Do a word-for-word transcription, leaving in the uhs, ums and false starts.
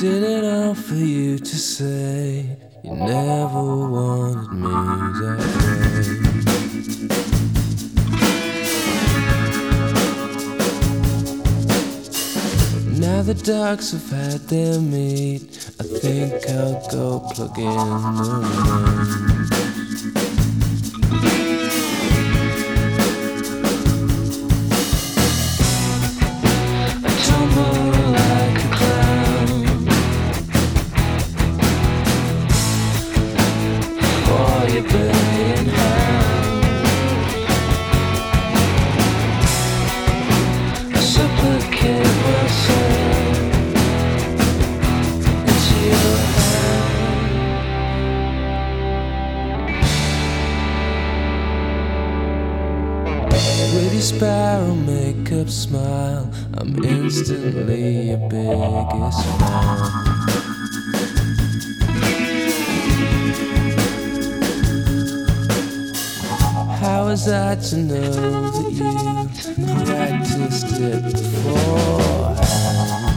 did it all for you to say you never wanted me that way. Now the dogs have had their meat, I think I'll go plug in the rain. I tumble like a clown for your burning hand. I supplicate myself into your hand. With your spiral makeup smile, I'm instantly your biggest fan. How was I to know that you practiced it beforehand?